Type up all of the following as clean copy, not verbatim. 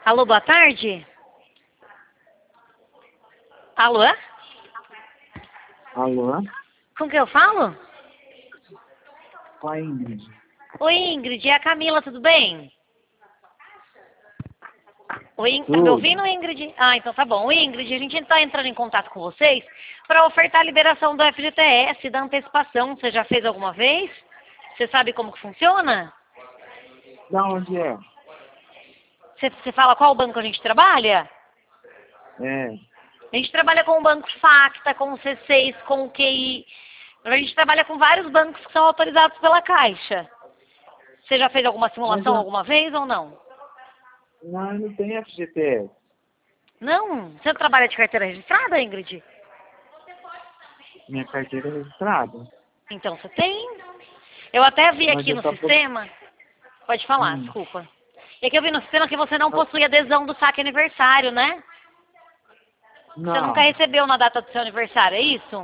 Alô, boa tarde? Alô? Alô? Com quem eu falo? Com a Ingrid. Oi, Ingrid, é a Camila, tudo bem? Oi, tá me Tudo. ouvindo, Ingrid? Ah, então tá bom. Oi, Ingrid, a gente está entrando em contato com vocês para ofertar a liberação do FGTS, da antecipação. Você já fez alguma vez? Você sabe como que funciona? Da onde é? Você fala qual banco a gente trabalha? É. A gente trabalha com o Banco Facta, com o C6, com o QI. A gente trabalha com vários bancos que são autorizados pela Caixa. Você já fez alguma Mas simulação alguma vez ou não? não tem FGTS. Não? Você não trabalha de carteira registrada, Ingrid? Minha carteira é registrada. Então você tem. Eu até vi Mas aqui eu no só sistema. Pode falar, Hum. desculpa. É que eu vi no sistema que você não possui adesão do saque aniversário, né? Você nunca Não. recebeu na data do seu aniversário, é isso?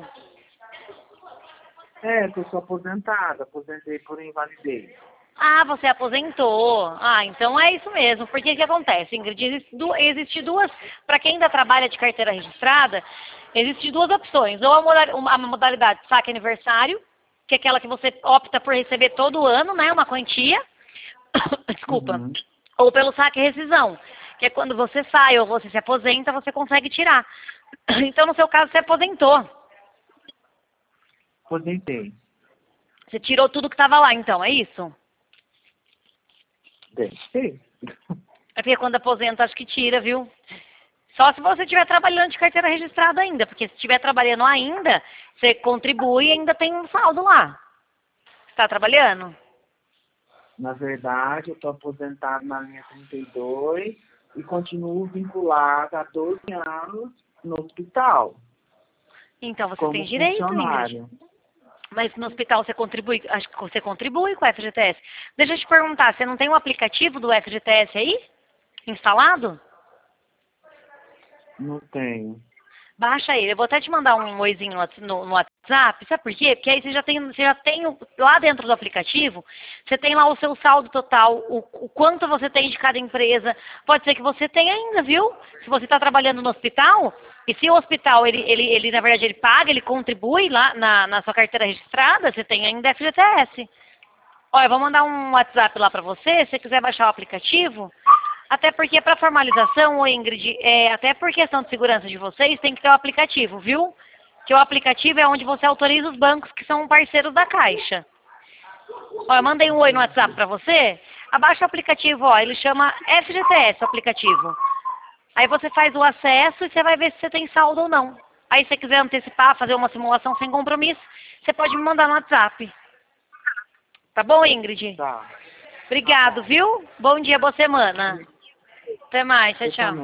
É, eu sou aposentada. Aposentei por invalidez. Ah, você aposentou. Ah, então é isso mesmo. Porque o que acontece, Ingrid? Existe duas, para quem ainda trabalha de carteira registrada, existe duas opções. Ou a modalidade saque aniversário, que é aquela que você opta por receber todo ano, né? Uma quantia. Desculpa. Uhum. Ou pelo saque rescisão, que é quando você sai ou você se aposenta, você consegue tirar. Então, no seu caso, você aposentou. Aposentei. Você tirou tudo que estava lá, então, é isso? Deve ser. É porque quando aposenta, acho que tira, viu? Só se você estiver trabalhando de carteira registrada ainda, porque se estiver trabalhando ainda, você contribui e ainda tem um saldo lá. Você está trabalhando? Na verdade, eu estou aposentado na linha 32 e continuo vinculada há 12 anos no hospital, Então você tem como direito, Ingrid. funcionário. Mas no hospital você contribui, acho que você contribui com o FGTS. Deixa eu te perguntar, você não tem um aplicativo do FGTS aí? Instalado? Não tenho. Baixa ele. Eu vou até te mandar um oizinho no WhatsApp. Sabe por quê? Porque aí lá dentro do aplicativo, você tem lá o seu saldo total, o quanto você tem de cada empresa. Pode ser que você tenha ainda, viu? Se você está trabalhando no hospital, e se o hospital, ele na verdade, ele paga, ele contribui lá na sua carteira registrada, você tem ainda FGTS. Olha, eu vou mandar um WhatsApp lá para você, se você quiser baixar o aplicativo. Até porque para formalização, ô Ingrid, até por questão de segurança de vocês, tem que ter o aplicativo, viu? Que o aplicativo é onde você autoriza os bancos que são parceiros da Caixa. Ó, eu mandei um oi no WhatsApp para você. Abaixa o aplicativo, ó, ele chama FGTS, o aplicativo. Aí você faz o acesso e você vai ver se você tem saldo ou não. Aí se você quiser antecipar, fazer uma simulação sem compromisso, você pode me mandar no WhatsApp. Tá bom, Ingrid? Tá. Obrigado, viu? Bom dia, boa semana. Até mais, tchau, Você tchau. também.